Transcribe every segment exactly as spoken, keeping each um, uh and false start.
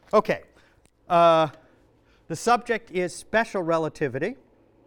Okay. Uh, the subject is special relativity.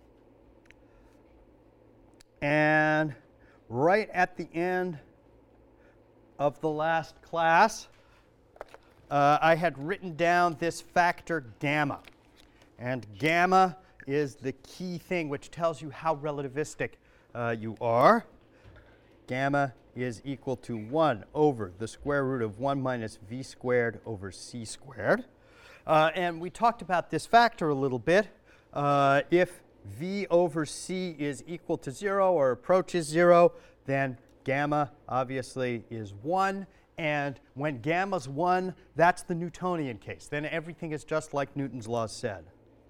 And right at the end of the last class, uh, I had written down this factor gamma. And gamma is the key thing which tells you how relativistic uh, you are. Gamma is equal to one over the square root of one minus v squared over c squared. Uh, and we talked about this factor a little bit. Uh, if v over c is equal to zero or approaches zero, then gamma obviously is one. And when gamma's one, that's the Newtonian case. Then everything is just like Newton's law said.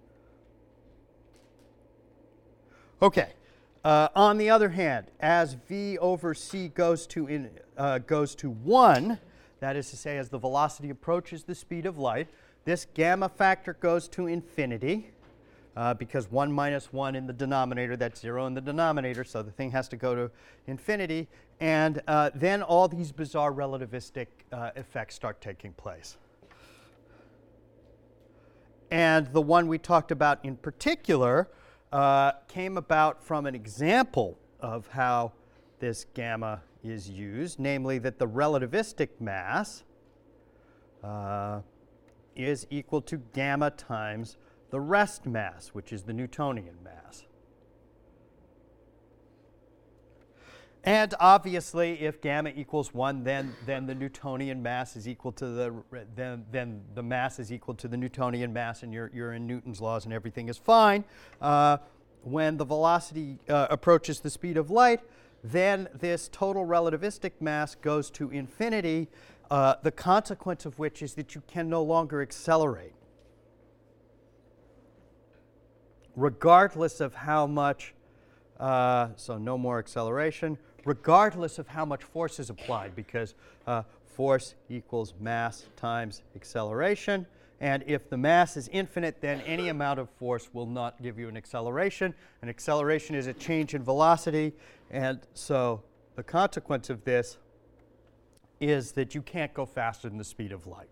Okay. Uh, on the other hand, as v over c goes to, in, uh, goes to one, that is to say, as the velocity approaches the speed of light, this gamma factor goes to infinity, uh, because one minus one in the denominator, that's zero in the denominator, so the thing has to go to infinity. And uh, then all these bizarre relativistic uh, effects start taking place. And the one we talked about in particular Uh, came about from an example of how this gamma is used, namely that the relativistic mass uh, is equal to gamma times the rest mass, which is the Newtonian mass. And obviously, if gamma equals one, then, then the Newtonian mass is equal to the then, then the mass is equal to the Newtonian mass, and you're, you're in Newton's laws, and everything is fine. Uh, when the velocity uh, approaches the speed of light, then this total relativistic mass goes to infinity, uh, the consequence of which is that you can no longer accelerate, regardless of how much, uh, so no more acceleration, regardless of how much force is applied, because uh, force equals mass times acceleration. And if the mass is infinite, then any amount of force will not give you an acceleration. An acceleration is a change in velocity. And so the consequence of this is that you can't go faster than the speed of light.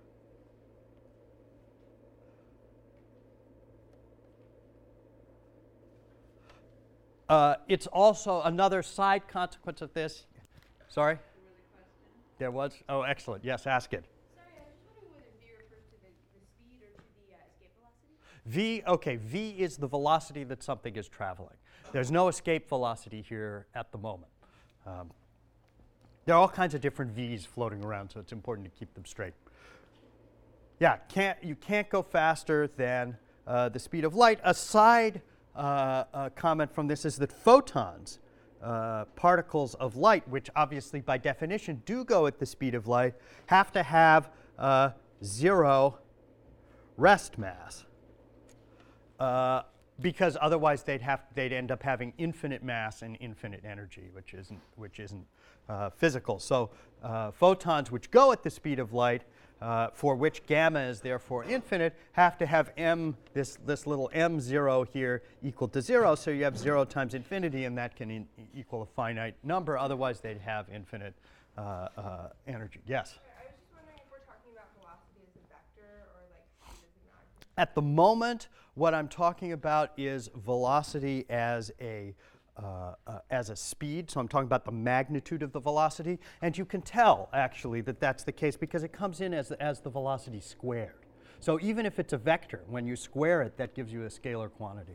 Uh, it's also another side consequence of this. Sorry? There was? Oh, excellent. Yes, ask it. Sorry, I was just wondering whether v refers to the, the speed or to the uh, escape velocity? V, okay, v is the velocity that something is traveling. There's no escape velocity here at the moment. Um, there are all kinds of different v's floating around, so it's important to keep them straight. Yeah, can't, you can't go faster than uh, the speed of light. A side uh, uh, comment from this is that photons, uh, particles of light, which obviously by definition do go at the speed of light, have to have uh, zero rest mass. Uh, because otherwise they'd have they'd end up having infinite mass and infinite energy, which isn't which isn't uh, physical. So uh, photons which go at the speed of light, uh, for which gamma is therefore infinite, have to have m this this little m zero here equal to zero. So you have zero times infinity, and that can in, equal a finite number. Otherwise they'd have infinite uh, uh, energy. Yes. I was just wondering if we're talking about velocity as a vector or like speed as an object. At the moment, what I'm talking about is velocity as a, uh, uh, as a speed. So I'm talking about the magnitude of the velocity. And you can tell, actually, that that's the case because it comes in as, as the velocity squared. So even if it's a vector, when you square it, that gives you a scalar quantity.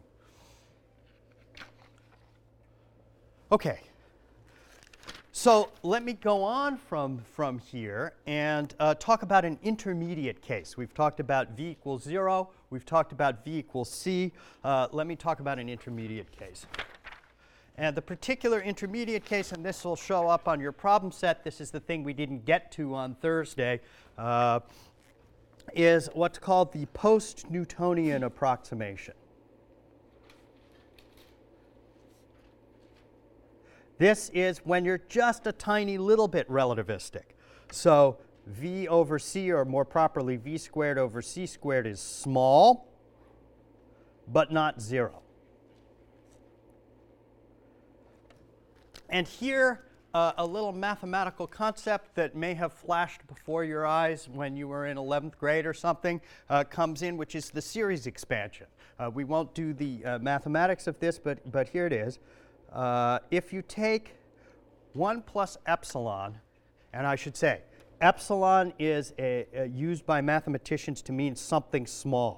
OK. So let me go on from, from here and uh, talk about an intermediate case. We've talked about v equals zero. We've talked about v equals c. Uh, let me talk about an intermediate case. And the particular intermediate case, and this will show up on your problem set, this is the thing we didn't get to on Thursday, uh, is what's called the post-Newtonian approximation. This is when you're just a tiny little bit relativistic. So v over c, or more properly v squared over c squared, is small, but not zero. And here, uh, a little mathematical concept that may have flashed before your eyes when you were in eleventh grade or something uh, comes in, which is the series expansion. Uh, we won't do the uh, mathematics of this, but, but here it is. Uh, if you take one plus epsilon, and I should say, epsilon is a, a used by mathematicians to mean something small.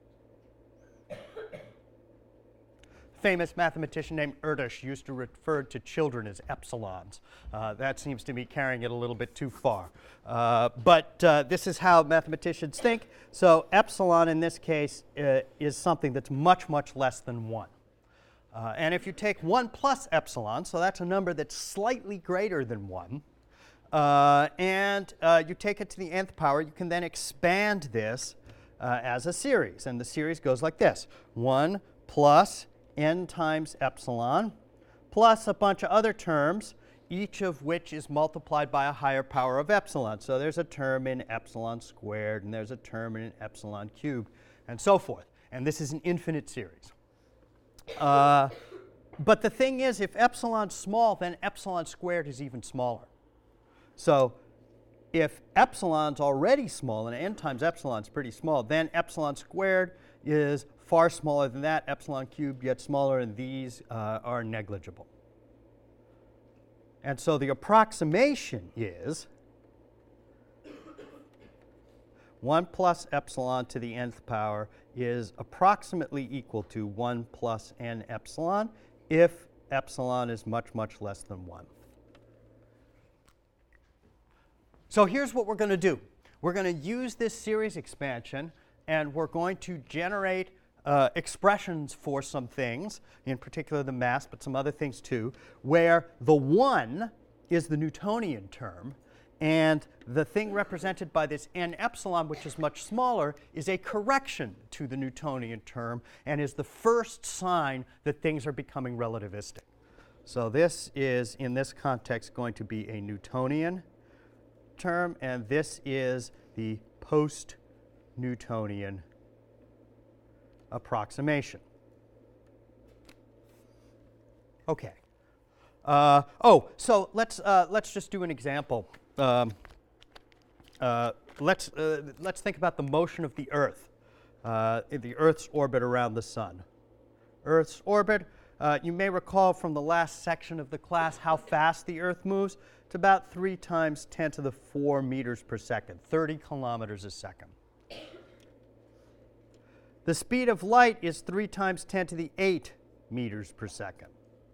Famous mathematician named Erdős used to refer to children as epsilons. Uh, that seems to be carrying it a little bit too far. Uh, but uh, this is how mathematicians think. So epsilon in this case uh, is something that's much, much less than one. Uh, and if you take one plus epsilon, so that's a number that's slightly greater than one, uh, and uh, you take it to the nth power, you can then expand this uh, as a series. And the series goes like this. one plus n times epsilon plus a bunch of other terms, each of which is multiplied by a higher power of epsilon. So there's a term in epsilon squared, and there's a term in epsilon cubed, and so forth. And this is an infinite series. Uh, but the thing is, if epsilon's small, then epsilon squared is even smaller. So if epsilon's already small, and n times epsilon's pretty small, then epsilon squared is far smaller than that, epsilon cubed yet smaller, and these uh, are negligible. And so the approximation is one plus epsilon to the nth power is approximately equal to one plus n epsilon if epsilon is much, much less than one. So here's what we're going to do. We're going to use this series expansion, and we're going to generate uh, expressions for some things, in particular the mass, but some other things too, where the one is the Newtonian term, and the thing represented by this n epsilon, which is much smaller, is a correction to the Newtonian term and is the first sign that things are becoming relativistic. So this is, in this context, going to be a Newtonian term, and this is the post-Newtonian approximation. Okay. Uh, oh, so let's uh, let's just do an example. Um, uh, let's uh, let's think about the motion of the Earth, uh, in the Earth's orbit around the sun. Earth's orbit. Uh, you may recall from the last section of the class how fast the Earth moves. It's about three times ten to the four meters per second, thirty kilometers a second. The speed of light is three times ten to the eight meters per second.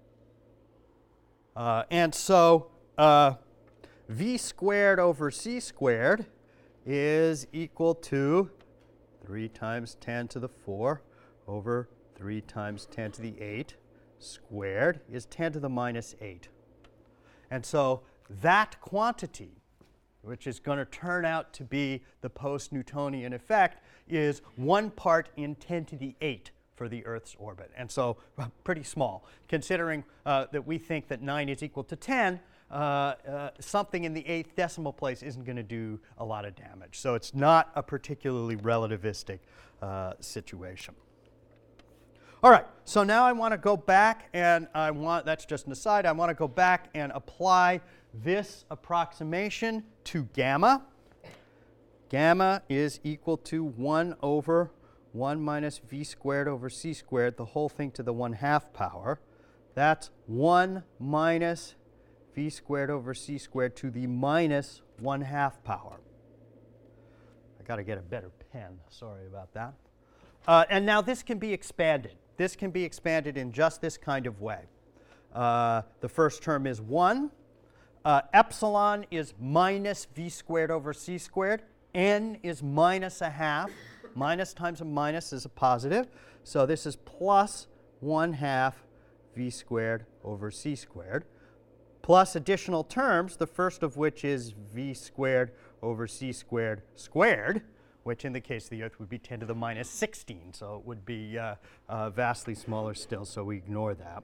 Uh, and so uh, v squared over c squared is equal to three times ten to the four over three times ten to the eight squared is ten to the minus eight. And so that quantity, which is going to turn out to be the post-Newtonian effect, is one part in ten to the eight for the Earth's orbit. And so well, pretty small. Considering uh, that we think that nine is equal to ten, uh, uh, something in the eighth decimal place isn't going to do a lot of damage. So it's not a particularly relativistic uh, situation. All right, so now I want to go back and I want, that's just an aside, I want to go back and apply this approximation to gamma. Gamma is equal to one over one minus v squared over c squared, the whole thing to the one half power. That's one minus v squared over c squared to the minus one half power. I got to get a better pen, sorry about that. Uh, and now this can be expanded. This can be expanded in just this kind of way. Uh, the first term is one. Uh, epsilon is minus v squared over c squared. N is minus a half. Minus times a minus is a positive. So this is plus one half v squared over c squared. Plus additional terms, the first of which is v squared over c squared squared, which in the case of the Earth would be ten to the minus sixteen. So it would be uh, uh, vastly smaller still, so we ignore that.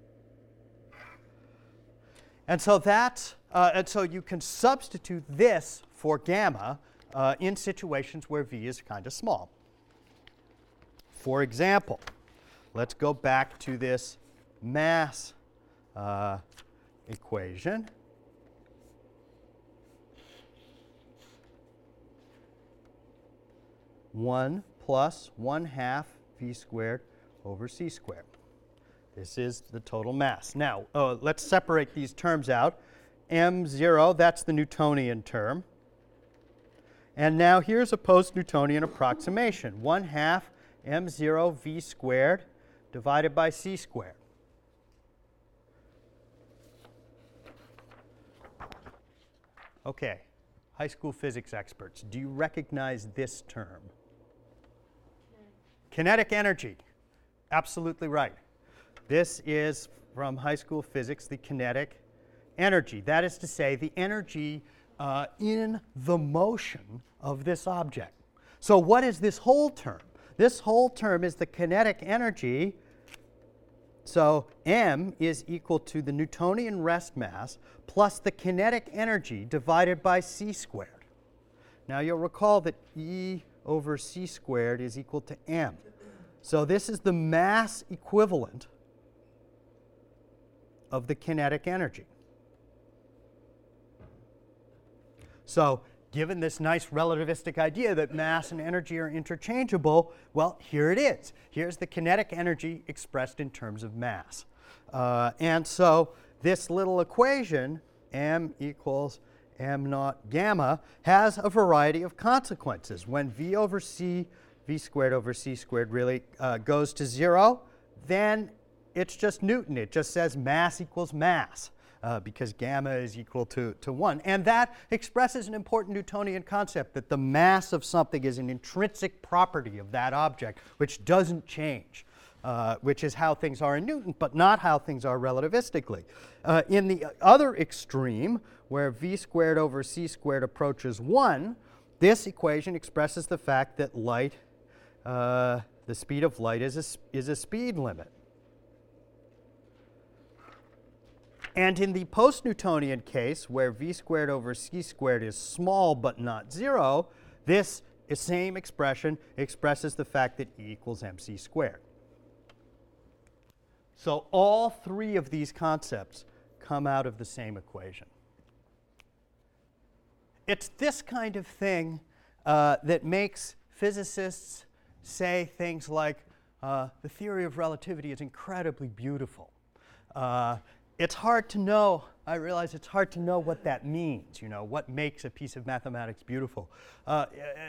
And so that, uh, and so you can substitute this for gamma uh, in situations where v is kind of small. For example, let's go back to this mass uh, equation. one plus one half v squared over c squared. This is the total mass. Now, uh, let's separate these terms out. m zero, that's the Newtonian term. And now here's a post-Newtonian approximation. one half m zero v squared divided by c squared. Okay, high school physics experts, do you recognize this term? Kinetic energy. Absolutely right. This is, from high school physics, the kinetic energy. That is to say, the energy uh, in the motion of this object. So what is this whole term? This whole term is the kinetic energy. So m is equal to the Newtonian rest mass plus the kinetic energy divided by c squared. Now you'll recall that E over c squared is equal to m. So this is the mass equivalent of the kinetic energy. So given this nice relativistic idea that mass and energy are interchangeable, well, here it is. Here's the kinetic energy expressed in terms of mass. Uh, and so this little equation, m equals m naught gamma, has a variety of consequences. When v over c, v squared over c squared really uh, goes to zero, then it's just Newton. It just says mass equals mass. Uh, because gamma is equal to, to one. And that expresses an important Newtonian concept, that the mass of something is an intrinsic property of that object, which doesn't change, uh, which is how things are in Newton, but not how things are relativistically. Uh, in the other extreme, where v squared over c squared approaches one, this equation expresses the fact that light, uh, the speed of light is a, is a speed limit. And in the post-Newtonian case, where v squared over c squared is small but not zero, this same expression expresses the fact that E equals mc squared. So all three of these concepts come out of the same equation. It's this kind of thing uh, that makes physicists say things like, uh, the theory of relativity is incredibly beautiful. Uh, It's hard to know, I realize it's hard to know what that means, you know, what makes a piece of mathematics beautiful. Uh,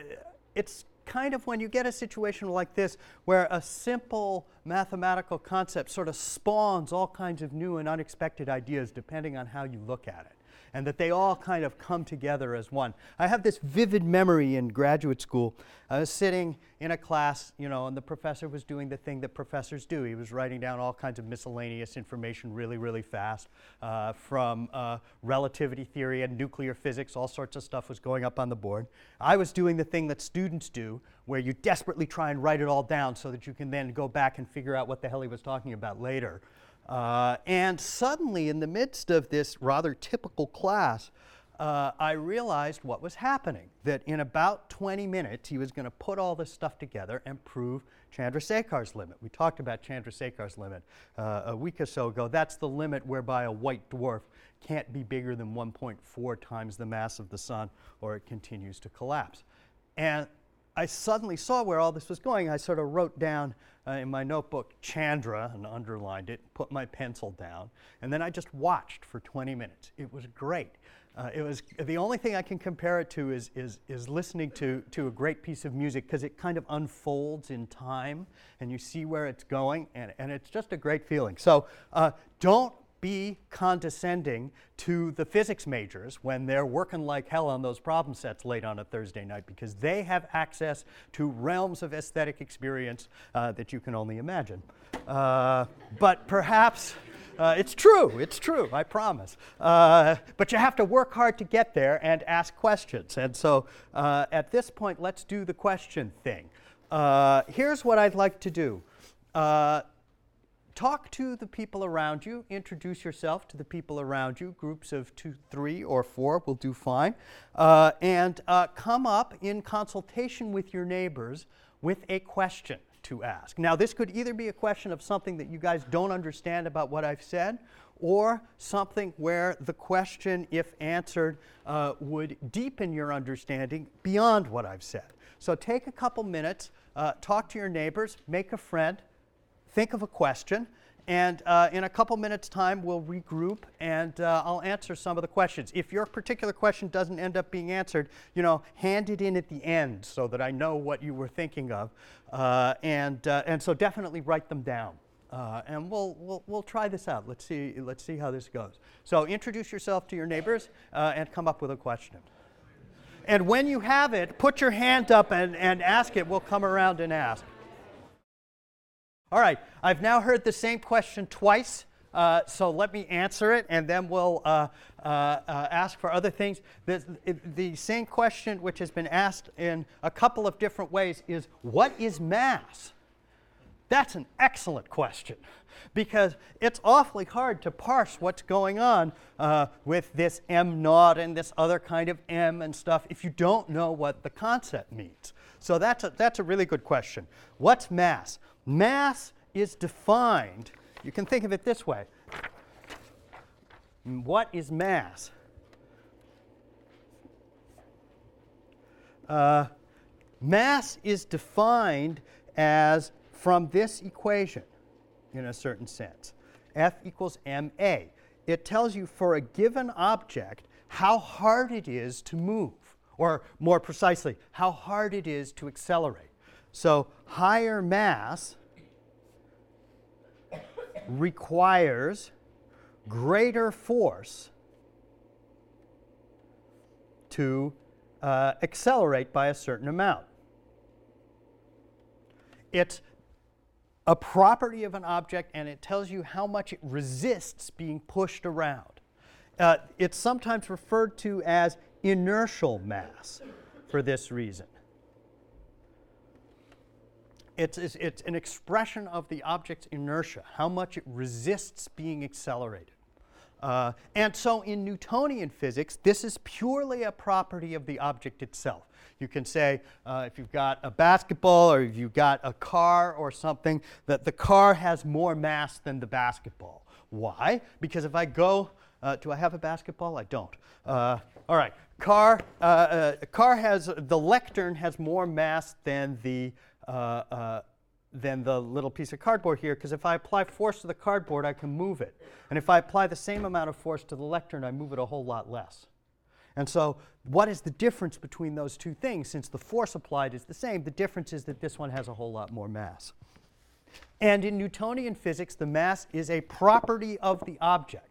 it's kind of when you get a situation like this where a simple mathematical concept sort of spawns all kinds of new and unexpected ideas depending on how you look at it, and that they all kind of come together as one. I have this vivid memory in graduate school. I was sitting in a class, you know, and the professor was doing the thing that professors do. He was writing down all kinds of miscellaneous information really, really fast uh, from uh, relativity theory and nuclear physics. All sorts of stuff was going up on the board. I was doing the thing that students do, where you desperately try and write it all down so that you can then go back and figure out what the hell he was talking about later. Uh, and suddenly, in the midst of this rather typical class, uh, I realized what was happening, that in about twenty minutes, he was going to put all this stuff together and prove Chandrasekhar's limit. We talked about Chandrasekhar's limit uh, a week or so ago. That's the limit whereby a white dwarf can't be bigger than one point four times the mass of the sun, or it continues to collapse. And I suddenly saw where all this was going. I sort of wrote down uh, in my notebook Chandra and underlined it, put my pencil down, and then I just watched for twenty minutes. It was great. Uh, it was the only thing I can compare it to is is, is listening to, to a great piece of music, because it kind of unfolds in time and you see where it's going, and, and it's just a great feeling. So uh, don't be condescending to the physics majors when they're working like hell on those problem sets late on a Thursday night, because they have access to realms of aesthetic experience uh, that you can only imagine. Uh, but perhaps, uh, it's true, it's true, I promise. Uh, but you have to work hard to get there and ask questions. And so uh, at this point, let's do the question thing. Uh, here's what I'd like to do. Uh, Talk to the people around you. Introduce yourself to the people around you. Groups of two, three, or four will do fine. Uh, and uh, come up in consultation with your neighbors with a question to ask. Now, this could either be a question of something that you guys don't understand about what I've said, or something where the question, if answered, uh, would deepen your understanding beyond what I've said. So take a couple minutes, uh, talk to your neighbors, make a friend, think of a question, and uh, in a couple minutes' time, we'll regroup and uh, I'll answer some of the questions. If your particular question doesn't end up being answered, you know, hand it in at the end so that I know what you were thinking of. Uh, and, uh, and so definitely write them down. Uh, and we'll, we'll, we'll try this out. Let's see, let's see how this goes. So introduce yourself to your neighbors uh, and come up with a question. And when you have it, put your hand up and, and ask it. We'll come around and ask. All right, I've now heard the same question twice, uh, so let me answer it, and then we'll uh, uh, uh, ask for other things. The, the same question, which has been asked in a couple of different ways, is what is mass? That's an excellent question, because it's awfully hard to parse what's going on uh, with this m naught and this other kind of m and stuff if you don't know what the concept means. So that's a, that's a really good question. What's mass? Mass is defined, you can think of it this way. What is mass? Uh, mass is defined as from this equation in a certain sense. F equals ma. It tells you for a given object how hard it is to move, or more precisely, how hard it is to accelerate. So higher mass requires greater force to uh, accelerate by a certain amount. It's a property of an object, and it tells you how much it resists being pushed around. Uh, it's sometimes referred to as inertial mass for this reason. It's, it's, it's an expression of the object's inertia, how much it resists being accelerated. Uh, and so in Newtonian physics, this is purely a property of the object itself. You can say, uh, if you've got a basketball or if you've got a car or something, that the car has more mass than the basketball. Why? Because if I go, uh, do I have a basketball? I don't. Uh, all right, car, uh, uh, car has, the lectern has more mass than the Uh, uh, than the little piece of cardboard here, because if I apply force to the cardboard, I can move it. And if I apply the same amount of force to the lectern, I move it a whole lot less. And so what is the difference between those two things? Since the force applied is the same, the difference is that this one has a whole lot more mass. And in Newtonian physics, the mass is a property of the object.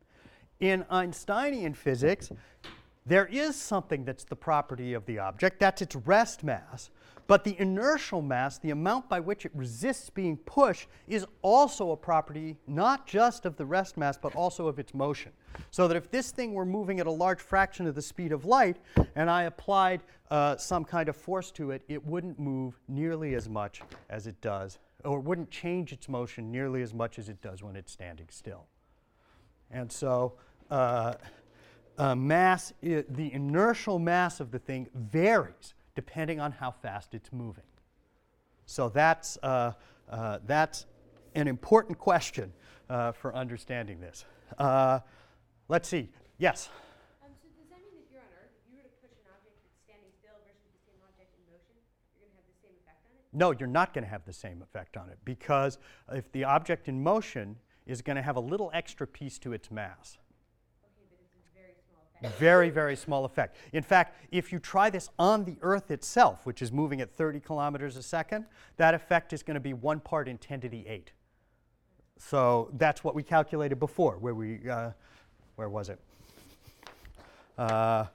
In Einsteinian physics, there is something that's the property of the object. That's its rest mass. But the inertial mass, the amount by which it resists being pushed, is also a property not just of the rest mass, but also of its motion. So that if this thing were moving at a large fraction of the speed of light, and I applied uh, some kind of force to it, it wouldn't move nearly as much as it does, or wouldn't change its motion nearly as much as it does when it's standing still. And so uh, uh, mass, I- the inertial mass of the thing varies depending on how fast it's moving. So that's, uh, uh, that's an important question uh, for understanding this. Uh, let's see. Yes? Um, so does that mean that here on Earth, if you were to push an object that's standing still versus the same object in motion, you're going to have the same effect on it? No, you're not going to have the same effect on it, because if the object in motion is going to have a little extra piece to its mass. Okay, but it's a very small effect. Very, very small effect. In fact, if you try this on the Earth itself, which is moving at thirty kilometers a second, that effect is going to be one part in ten to the eight. So that's what we calculated before, where we, uh, where was it? Uh,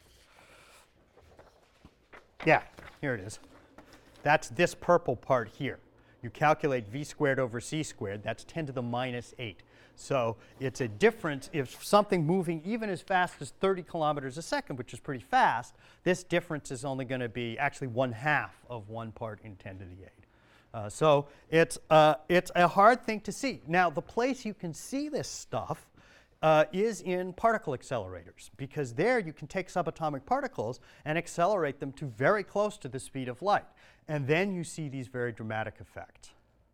yeah, here it is. That's this purple part here. You calculate v squared over c squared, that's ten to the minus eight. So it's a difference if something moving even as fast as thirty kilometers a second, which is pretty fast, this difference is only going to be actually one half of one part in ten to the eight. Uh, so it's, uh, it's a hard thing to see. Now, the place you can see this stuff uh, is in particle accelerators, because there you can take subatomic particles and accelerate them to very close to the speed of light. And then you see these very dramatic effects.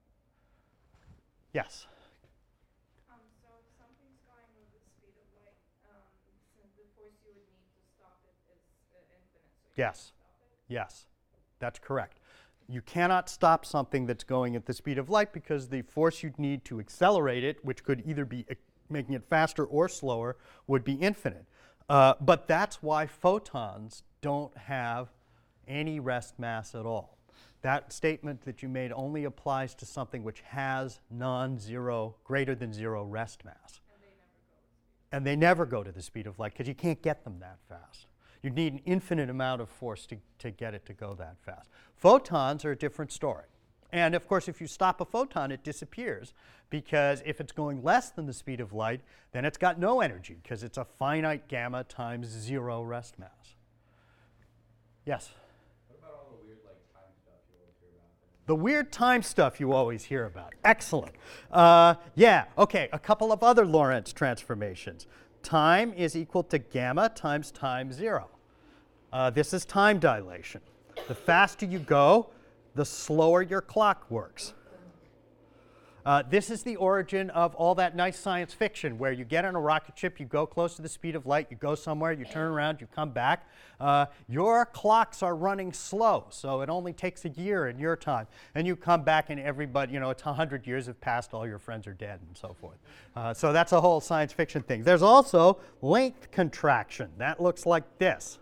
Yes? Um, so if something's going with the speed of light, um, since the force you would need to stop it is uh, infinite, so you Yes. can't stop it. Yes. That's correct. You cannot stop something that's going at the speed of light because the force you'd need to accelerate it, which could either be uh, making it faster or slower, would be infinite. Uh, but that's why photons don't have any rest mass at all. That statement that you made only applies to something which has non-zero, greater than zero rest mass. And they never go to the speed of light because you can't get them that fast. You need an infinite amount of force to, to get it to go that fast. Photons are a different story. And of course, if you stop a photon, it disappears because if it's going less than the speed of light, then it's got no energy because it's a finite gamma times zero rest mass. Yes? What about all the weird like time stuff you always hear about? The weird time stuff you always hear about. Excellent. Uh, yeah, okay, a couple of other Lorentz transformations. Time is equal to gamma times time zero. Uh, this is time dilation. The faster you go, the slower your clock works. Uh, this is the origin of all that nice science fiction where you get on a rocket ship, you go close to the speed of light, you go somewhere, you turn around, you come back. Uh, your clocks are running slow, so it only takes a year in your time. And you come back and everybody, you know, it's one hundred years have passed, all your friends are dead and so forth. Uh, so that's a whole science fiction thing. There's also length contraction. That looks like this.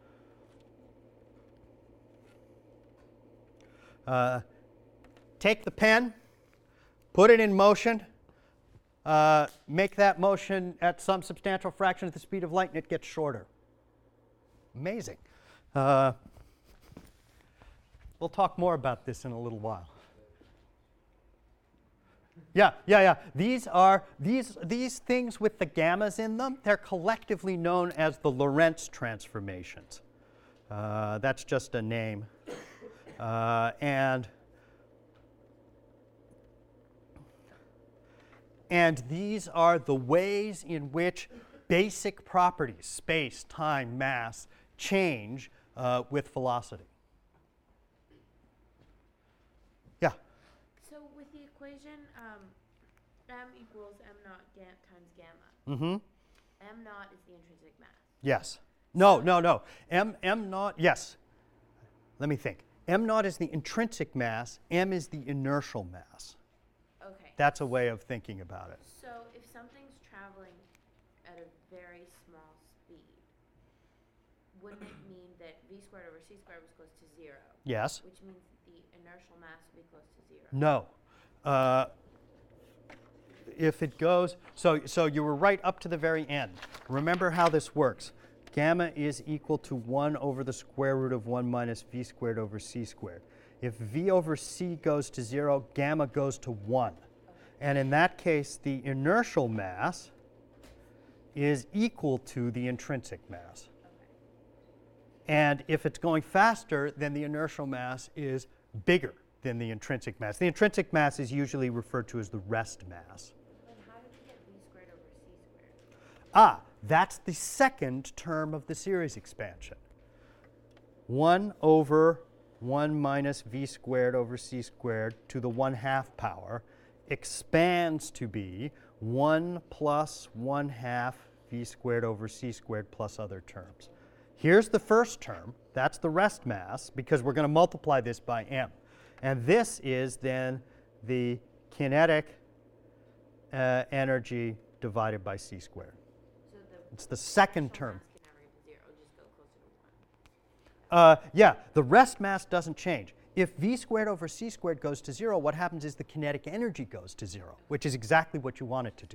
Uh, take the pen, put it in motion, uh, make that motion at some substantial fraction of the speed of light, and it gets shorter. Amazing. Uh, we'll talk more about this in a little while. Yeah, yeah, yeah. These are these these things with the gammas in them. They're collectively known as the Lorentz transformations. Uh, that's just a name. Uh, and, and these are the ways in which basic properties, space, time, mass, change uh, with velocity. Yeah? So with the equation, um, m equals m naught ga- times gamma. Mm-hmm. M naught is the intrinsic mass. Yes. No, no, no. M, m naught, yes. Let me think. M naught is the intrinsic mass, m is the inertial mass. Okay. That's a way of thinking about it. So if something's traveling at a very small speed, wouldn't it mean that v squared over c squared was close to zero? Yes? Which means that the inertial mass would be close to zero. No. Uh, if it goes, so, so you were right up to the very end. Remember how this works. Gamma is equal to one over the square root of one minus v squared over c squared. If v over c goes to zero, gamma goes to one. And in that case, the inertial mass is equal to the intrinsic mass. And if it's going faster, then the inertial mass is bigger than the intrinsic mass. The intrinsic mass is usually referred to as the rest mass. Then how did you get v squared over c squared? Ah, that's the second term of the series expansion. one over one minus v squared over c squared to the one half power expands to be one plus one half v squared over c squared plus other terms. Here's the first term. That's the rest mass because we're going to multiply this by m. And this is then the kinetic uh, energy divided by c squared. So the It's the second inertial term. mass can never get to zero, it'll just go closer to one. Uh, yeah, the rest mass doesn't change. If v squared over c squared goes to zero, what happens is the kinetic energy goes to zero, which is exactly what you want it to do.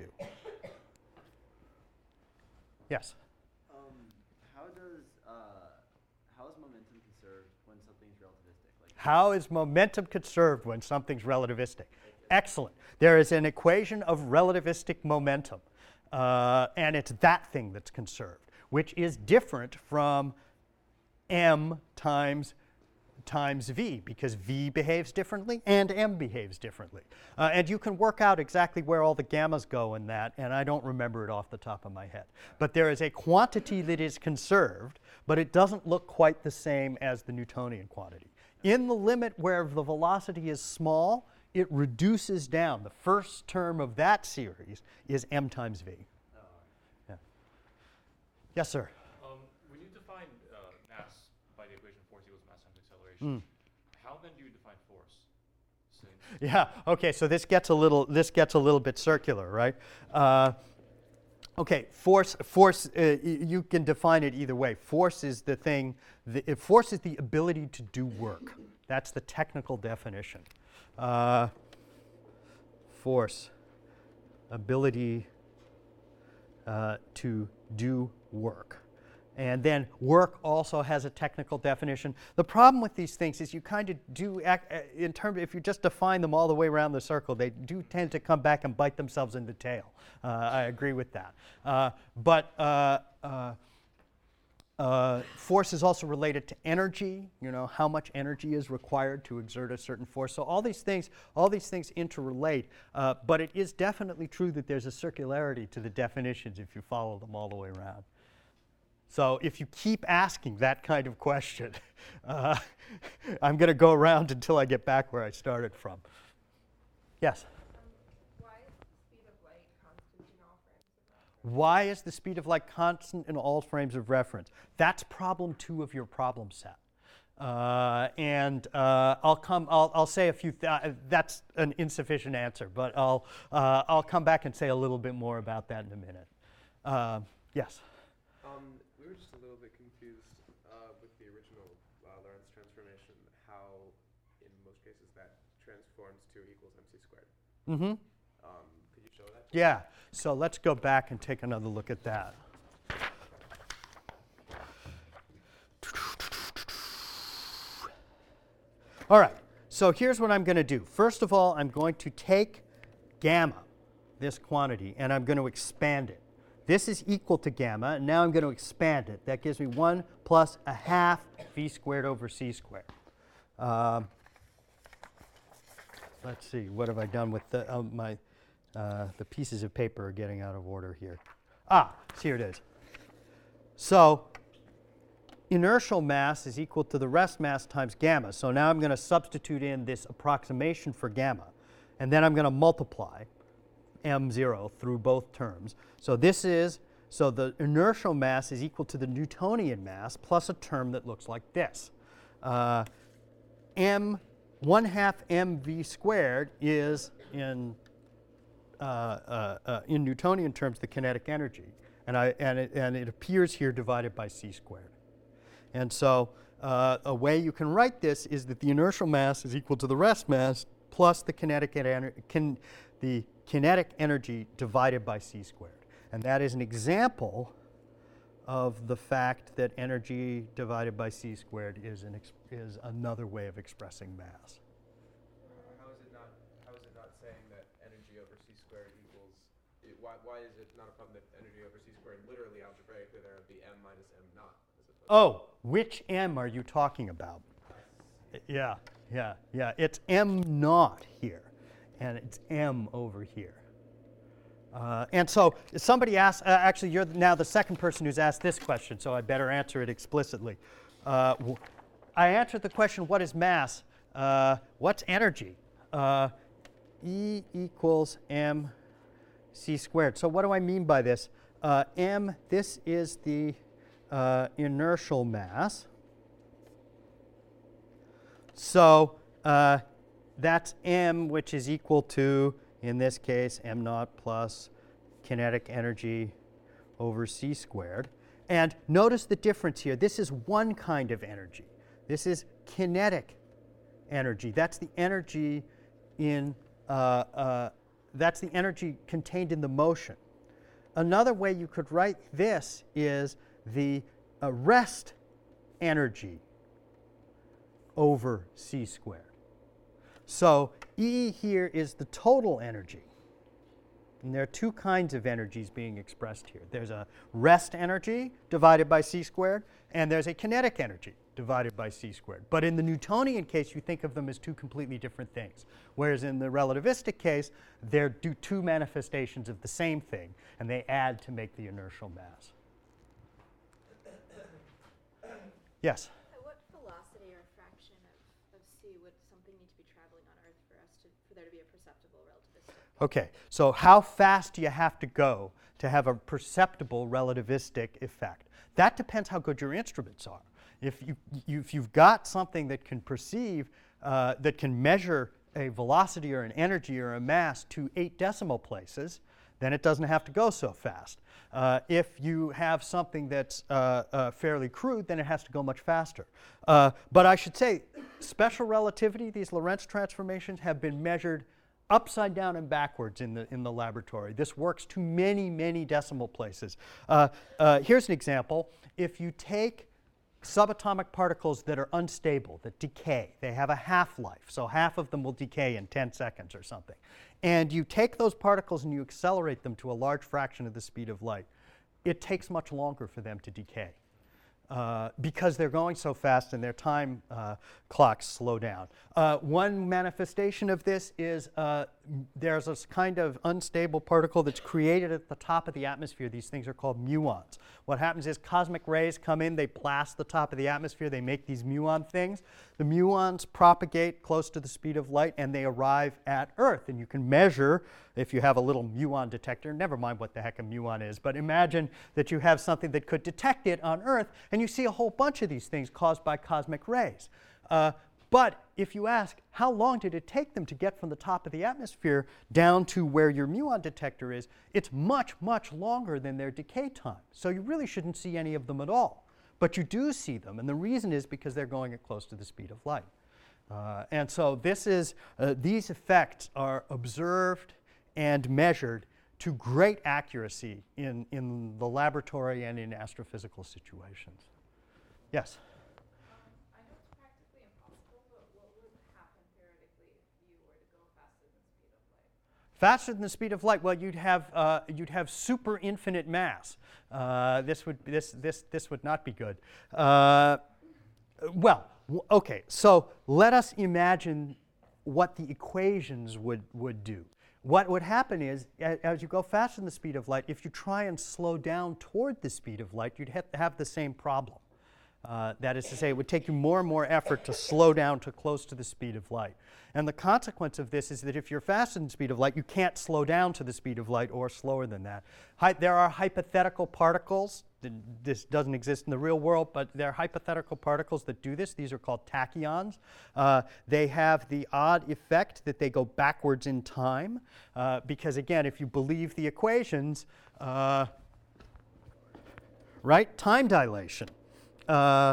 Yes? Um, how does uh, how is momentum conserved when something's relativistic? Like How is momentum conserved when something's relativistic? Excellent. There is an equation of relativistic momentum, uh, and it's that thing that's conserved, which is different from m times times v, because v behaves differently and m behaves differently. Uh, and you can work out exactly where all the gammas go in that, and I don't remember it off the top of my head. But there is a quantity that is conserved, but it doesn't look quite the same as the Newtonian quantity. In the limit where the velocity is small, it reduces down. The first term of that series is m times v. oh, Yeah. Yes, sir? Um, when you define uh, mass by the equation force equals mass times acceleration, Mm. how then do you define force? Say, Yeah. Okay. So this gets a little this gets a little bit circular, right? Uh, okay. Force force uh, y- you can define it either way. Force is the thing. The, uh, force is the ability to do work. That's the technical definition. Uh, force, ability uh, to do work. And then work also has a technical definition. The problem with these things is you kind of do, act, uh, in terms, if you just define them all the way around the circle, they do tend to come back and bite themselves in the tail. Uh, I agree with that. Uh, but uh, uh, uh, force is also related to energy. You know, how much energy is required to exert a certain force. So all these things, all these things interrelate. Uh, but it is definitely true that there's a circularity to the definitions if you follow them all the way around. So if you keep asking that kind of question, uh, I'm going to go around until I get back where I started from. Yes? Um, why is the speed of light constant in all frames of reference? Why is the speed of light constant in all frames of reference? That's problem two of your problem set. Uh, and uh, I'll come. I'll, I'll say a few. Th- uh, that's an insufficient answer, but I'll uh, I'll come back and say a little bit more about that in a minute. Uh, yes. Um, we were just a little bit confused uh, with the original uh, Lorentz transformation, how in most cases that transforms to equals mc squared. Mm-hmm. Um, could you show that? Yeah. So let's go back and take another look at that. All right. So here's what I'm going to do. First of all, I'm going to take gamma, this quantity, and I'm going to expand it. This is equal to gamma, and now I'm going to expand it. That gives me one plus a half v squared over c squared. Um, let's see, what have I done with the, uh, my, uh, the pieces of paper are getting out of order here. Ah, here it is. So inertial mass is equal to the rest mass times gamma. So now I'm going to substitute in this approximation for gamma, and then I'm going to multiply m zero through both terms. So this is, so the inertial mass is equal to the Newtonian mass plus a term that looks like this. Uh, m, one half mv squared is in, uh, uh, uh, in Newtonian terms the kinetic energy. And, I, and, it, and it appears here divided by c squared. And so uh, a way you can write this is that the inertial mass is equal to the rest mass plus the kinetic, ener- kin- the kinetic energy divided by c squared. And that is an example of the fact that energy divided by c squared is, an ex- is another way of expressing mass. How is it not? How is it not saying that energy over c squared equals? It, why? Why is it not a problem that energy over c squared literally algebraically there would be m minus m naught? As opposed Oh, which m are you talking about? Yeah, yeah, yeah. It's m naught here, and it's m over here. Uh, and so somebody asked, uh, actually you're now the second person who's asked this question, so I better answer it explicitly. Uh, w- I answered the question, what is mass? Uh, what's energy? Uh, E equals m c squared. So what do I mean by this? Uh, m, this is the uh, inertial mass. So uh, that's m, which is equal to, in this case, m naught plus kinetic energy over c squared. And notice the difference here. This is one kind of energy. This is kinetic energy. That's the energy in, uh, uh, that's the energy contained in the motion. Another way you could write this is the uh, rest energy over c squared. So E here is the total energy. And there are two kinds of energies being expressed here. There's a rest energy divided by c squared, and there's a kinetic energy divided by c squared. But in the Newtonian case, you think of them as two completely different things. Whereas in the relativistic case, they're do two manifestations of the same thing, and they add to make the inertial mass. Yes? At what velocity or fraction of, of c would something need to be traveling on Earth for us to, for there to be a perceptible relativistic? Okay, so how fast do you have to go to have a perceptible relativistic effect? That depends how good your instruments are. If, you, you, if you've got something that can perceive, uh, that can measure a velocity or an energy or a mass to eight decimal places, then it doesn't have to go so fast. Uh, if you have something that's uh, uh, fairly crude, then it has to go much faster. Uh, but I should say, special relativity, these Lorentz transformations, have been measured upside down and backwards in the, in the laboratory. This works to many, many decimal places. Uh, uh, here's an example. If you take subatomic particles that are unstable, that decay, they have a half-life, so half of them will decay in ten seconds or something. And you take those particles and you accelerate them to a large fraction of the speed of light. It takes much longer for them to decay uh, because they're going so fast and their time uh, clocks slow down. Uh, one manifestation of this is uh, there's this kind of unstable particle that's created at the top of the atmosphere. These things are called muons. What happens is cosmic rays come in, they blast the top of the atmosphere, they make these muon things. The muons propagate close to the speed of light and they arrive at Earth. And you can measure, if you have a little muon detector, never mind what the heck a muon is, but imagine that you have something that could detect it on Earth and you see a whole bunch of these things caused by cosmic rays. Uh, But if you ask, how long did it take them to get from the top of the atmosphere down to where your muon detector is, it's much, much longer than their decay time. So you really shouldn't see any of them at all. But you do see them, and the reason is because they're going at close to the speed of light. Uh, and so this is, uh, these effects are observed and measured to great accuracy in, in the laboratory and in astrophysical situations. Yes? I know it's practically impossible, but what would happen theoretically if you were to go faster than the speed of light? Faster than the speed of light, well, you'd have, uh, you'd have super infinite mass. Uh, this, would, this, this, this would not be good. Uh, well, w- okay, so let us imagine what the equations would, would do. What would happen is, a- as you go faster than the speed of light, if you try and slow down toward the speed of light, you'd have to have the same problem. Uh, that is to say, it would take you more and more effort to slow down to close to the speed of light. And the consequence of this is that if you're faster than the speed of light, you can't slow down to the speed of light or slower than that. Hi- there are hypothetical particles. th- This doesn't exist in the real world, but there are hypothetical particles that do this. These are called tachyons. Uh, they have the odd effect that they go backwards in time uh, because, again, if you believe the equations, uh, right, time dilation. Uh,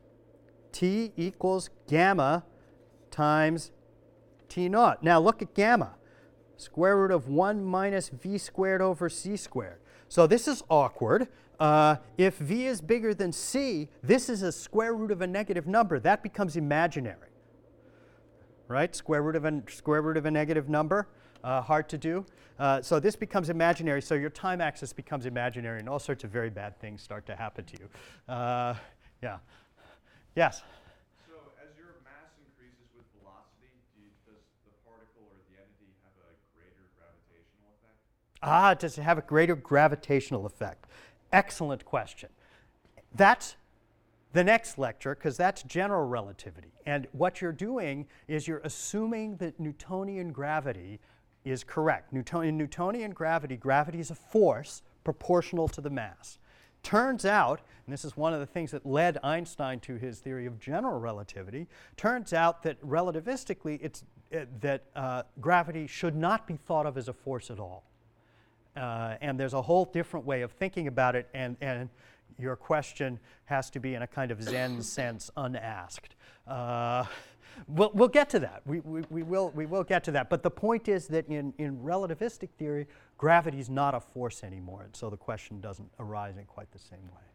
T equals gamma times T naught. Now look at gamma. Square root of one minus v squared over c squared. So this is awkward. Uh, if v is bigger than c, this is a square root of a negative number. That becomes imaginary. Right? Square root of a, square root of a negative number. Uh, hard to do. Uh, so this becomes imaginary. So your time axis becomes imaginary, and all sorts of very bad things start to happen to you. Uh, yeah. Yes? So as your mass increases with velocity, do you, does the particle or the entity have a greater gravitational effect? Ah, does it have a greater gravitational effect? Excellent question. That's the next lecture, because that's general relativity. And what you're doing is you're assuming that Newtonian gravity is correct. Newton- in Newtonian gravity, gravity is a force proportional to the mass. Turns out, and this is one of the things that led Einstein to his theory of general relativity, turns out that relativistically, it's, uh, that uh, gravity should not be thought of as a force at all. Uh, and there's a whole different way of thinking about it, and, and your question has to be in a kind of Zen sense unasked. Uh, we'll, we'll get to that. We, we, we, will, we will get to that. But the point is that in, in relativistic theory, gravity is not a force anymore, and so the question doesn't arise in quite the same way.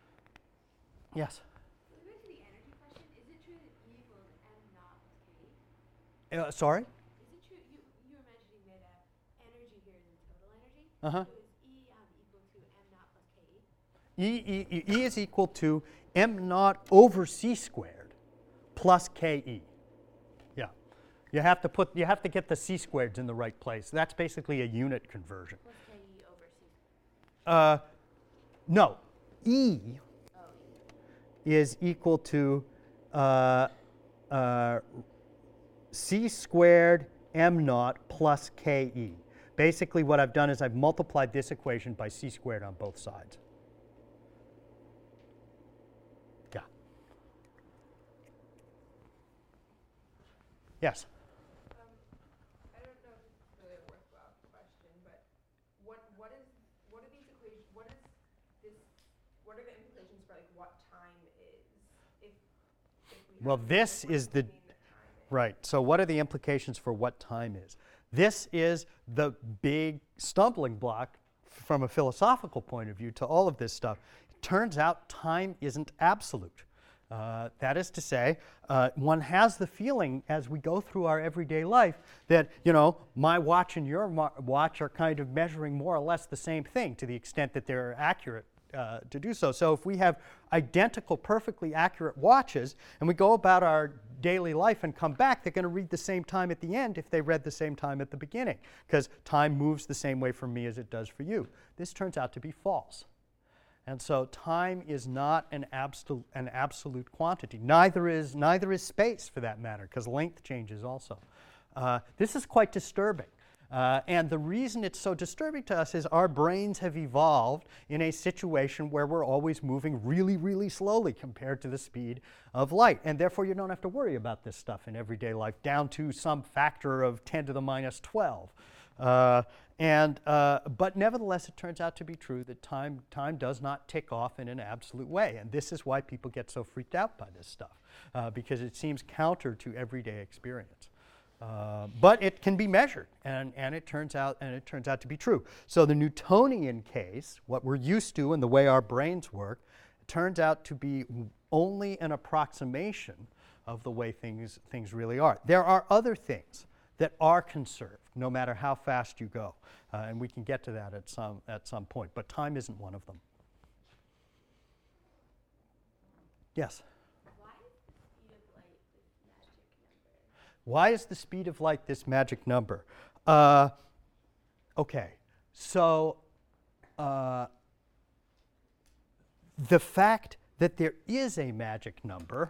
Yes? Going back to the energy question, is it true that E equals m naught plus k? Uh, sorry? Is it true, you, you were mentioning that uh, energy here is in total energy? Uh-huh. So is E um, equal to m naught plus k? E, e, e, e is equal to m naught over c squared plus ke. Yeah. You have to put, you have to get the c squareds in the right place. That's basically a unit conversion. Plus k E over c. Uh, no. E Oh, is equal to uh, uh, c squared m naught plus ke. Basically what I've done is I've multiplied this equation by c squared on both sides. Yeah. Yes. Um, I don't know if it's really a worthwhile question, but what, what is, what are these equations, what is this, what are the implications for like what time is? If, if we Well, have- this what is does the, it mean that time is? right, so what are the implications for what time is? This is the big stumbling block from a philosophical point of view to all of this stuff. It turns out time isn't absolute. Uh, that is to say, uh, one has the feeling as we go through our everyday life that, you know, my watch and your mo- watch are kind of measuring more or less the same thing to the extent that they're accurate uh, to do so. So if we have identical, perfectly accurate watches and we go about our daily life and come back, they're going to read the same time at the end if they read the same time at the beginning, because time moves the same way for me as it does for you. This turns out to be false. And so time is not an absolute, an absolute quantity. Neither is, neither is space, for that matter, because length changes also. Uh, this is quite disturbing. Uh, and the reason it's so disturbing to us is our brains have evolved in a situation where we're always moving really, really slowly compared to the speed of light. And therefore, you don't have to worry about this stuff in everyday life down to some factor of ten to the minus twelve. Uh, and, uh, but nevertheless, it turns out to be true that time, time does not tick off in an absolute way. And this is why people get so freaked out by this stuff, uh, because it seems counter to everyday experience. Uh, but it can be measured, and, and it turns out and it turns out to be true. So the Newtonian case, what we're used to and the way our brains work, turns out to be only an approximation of the way things things really are. There are other things that are conserved, no matter how fast you go, uh, and we can get to that at some at some point. But time isn't one of them. Yes. Why is the speed of light this magic number? Uh, okay, so uh, the fact that there is a magic number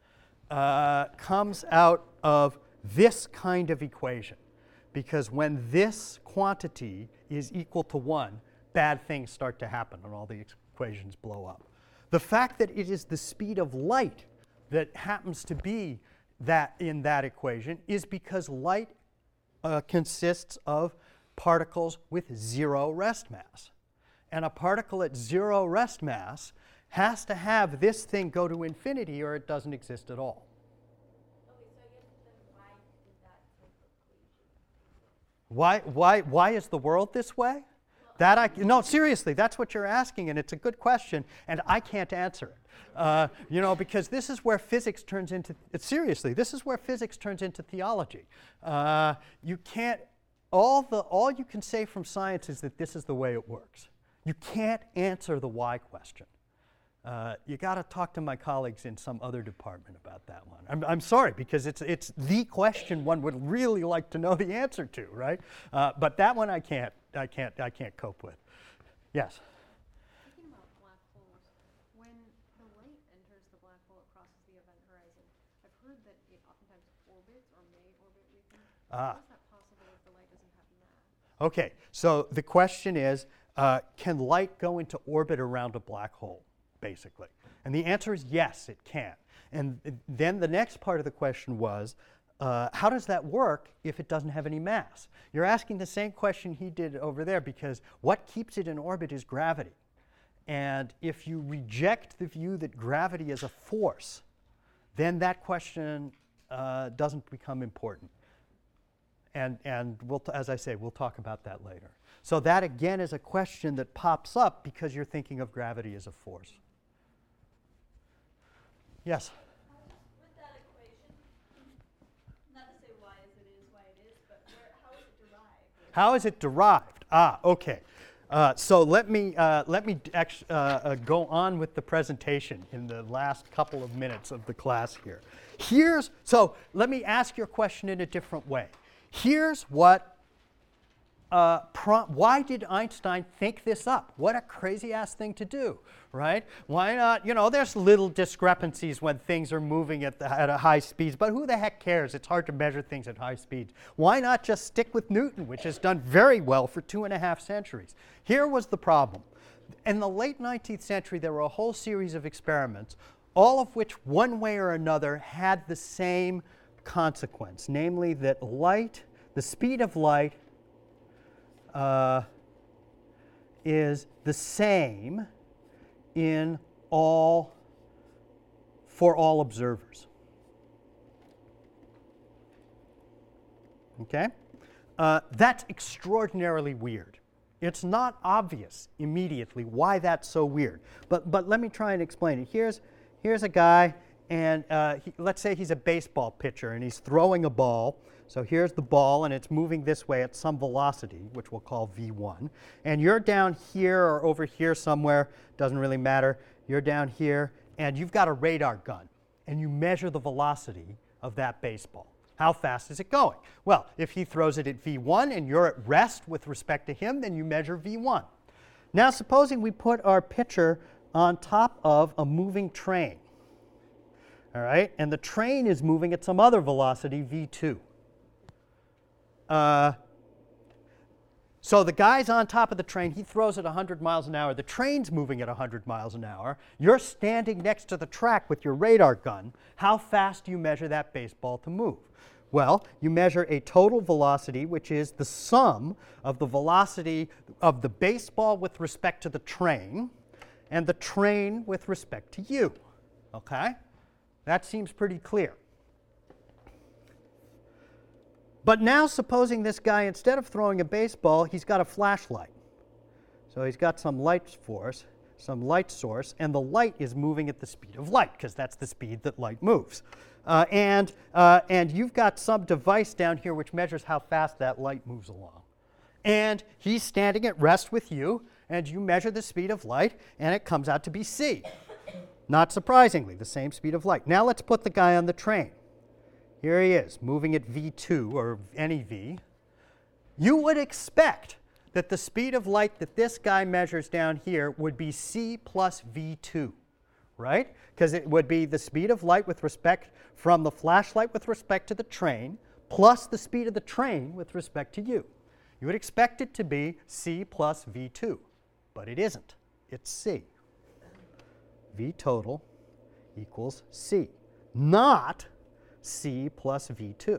uh, comes out of this kind of equation, because when this quantity is equal to one, bad things start to happen and all the equations blow up. The fact that it is the speed of light that happens to be that in that equation is because light uh, consists of particles with zero rest mass. And a particle at zero rest mass has to have this thing go to infinity or it doesn't exist at all. Okay, so I guess then why did that type of equation? Why, why, why is the world this way? That I, no, seriously, that's what you're asking, and it's a good question, and I can't answer it. Uh, you know, because this is where physics turns into, seriously, this is where physics turns into theology. Uh, you can't, all, the, all you can say from science is that this is the way it works. You can't answer the why question. Uh, you got to talk to my colleagues in some other department about that one. I'm, I'm sorry, because it's, it's the question one would really like to know the answer to, right? Uh, but that one I can't, I can't, I can't cope with. Yes? Thinking about black holes, when the light enters the black hole, it crosses the event horizon. I've heard that it oftentimes orbits or may orbit with them. Ah. How is that possible if the light doesn't have mass? Okay, so the question is, uh, can light go into orbit around a black hole, basically? And the answer is yes, it can. And th- then the next part of the question was, uh, how does that work if it doesn't have any mass? You're asking the same question he did over there, because what keeps it in orbit is gravity. And if you reject the view that gravity is a force, then that question uh, doesn't become important. And, and we'll t- as I say, we'll talk about that later. So that, again, is a question that pops up because you're thinking of gravity as a force. Yes? With that equation, not to say why is it is why it is, but where, how is it derived? How is it derived? Ah, okay. Uh, so let me, uh, let me act- uh, uh, go on with the presentation in the last couple of minutes of the class here. Here's, so let me ask your question in a different way. Here's what, uh, prom- why did Einstein think this up? What a crazy ass thing to do, right? Why not, you know, there's little discrepancies when things are moving at, the, at a high speeds, but who the heck cares? It's hard to measure things at high speeds. Why not just stick with Newton, which has done very well for two and a half centuries? Here was the problem. In the late nineteenth century, there were a whole series of experiments, all of which, one way or another, had the same consequence, namely that light, the speed of light, uh, is the same in all, for all observers. Okay? Uh, that's extraordinarily weird. It's not obvious immediately why that's so weird. But, but let me try and explain it. Here's, here's a guy, and uh, he, let's say he's a baseball pitcher, and he's throwing a ball. So here's the ball, and it's moving this way at some velocity, which we'll call v one. And you're down here or over here somewhere, doesn't really matter. You're down here, and you've got a radar gun, and you measure the velocity of that baseball. How fast is it going? Well, if he throws it at v one and you're at rest with respect to him, then you measure v one. Now, supposing we put our pitcher on top of a moving train, all right, and the train is moving at some other velocity, v two. Uh, so the guy's on top of the train, he throws it one hundred miles an hour, the train's moving at one hundred miles an hour, you're standing next to the track with your radar gun. How fast do you measure that baseball to move? Well, you measure a total velocity, which is the sum of the velocity of the baseball with respect to the train and the train with respect to you. Okay? That seems pretty clear. But now supposing this guy, instead of throwing a baseball, he's got a flashlight. So he's got some light force, some light source, and the light is moving at the speed of light, because that's the speed that light moves. Uh, and, uh, and you've got some device down here which measures how fast that light moves along. And he's standing at rest with you, and you measure the speed of light, and it comes out to be c. Not surprisingly, the same speed of light. Now let's put the guy on the train. Here he is, moving at v two, or any v. You would expect that the speed of light that this guy measures down here would be c plus v two, right? Because it would be the speed of light with respect from the flashlight with respect to the train, plus the speed of the train with respect to you. You would expect it to be c plus v two, but it isn't. It's c. V total equals c, not c plus v two.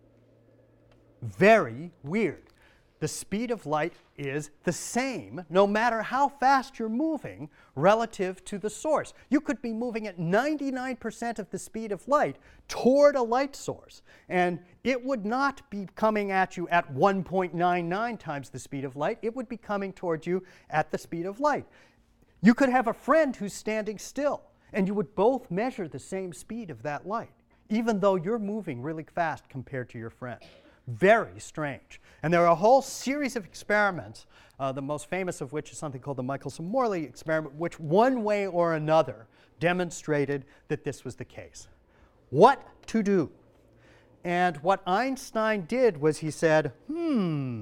Very weird. The speed of light is the same no matter how fast you're moving relative to the source. You could be moving at ninety-nine percent of the speed of light toward a light source, and it would not be coming at you at one point nine nine times the speed of light. It would be coming towards you at the speed of light. You could have a friend who's standing still, and you would both measure the same speed of that light, even though you're moving really fast compared to your friend. Very strange. And there are a whole series of experiments, uh, the most famous of which is something called the Michelson-Morley experiment, which one way or another demonstrated that this was the case. What to do? And what Einstein did was he said, hmm,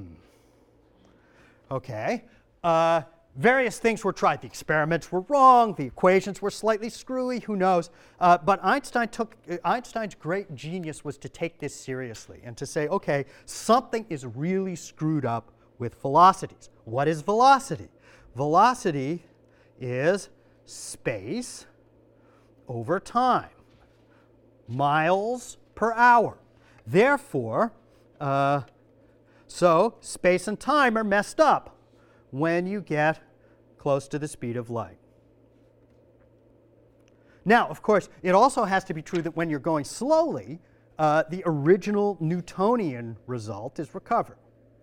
okay, uh, various things were tried. The experiments were wrong. The equations were slightly screwy. Who knows? Uh, but Einstein took, uh, Einstein's great genius was to take this seriously and to say, okay, something is really screwed up with velocities. What is velocity? Velocity is space over time, miles per hour. Therefore, uh, so space and time are messed up when you get close to the speed of light. Now, of course, it also has to be true that when you're going slowly, uh, the original Newtonian result is recovered.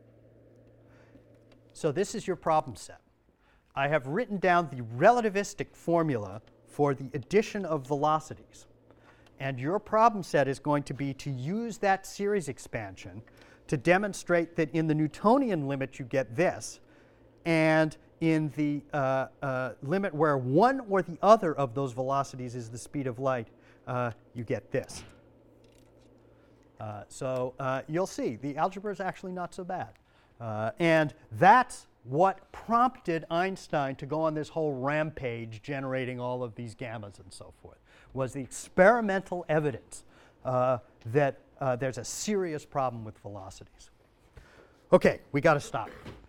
So this is your problem set. I have written down the relativistic formula for the addition of velocities. And your problem set is going to be to use that series expansion to demonstrate that in the Newtonian limit you get this, and in the uh, uh, limit where one or the other of those velocities is the speed of light, uh, you get this. Uh, so uh, you'll see, the algebra is actually not so bad. Uh, and that's what prompted Einstein to go on this whole rampage generating all of these gammas and so forth, was the experimental evidence uh, that uh, there's a serious problem with velocities. Okay, we got to stop.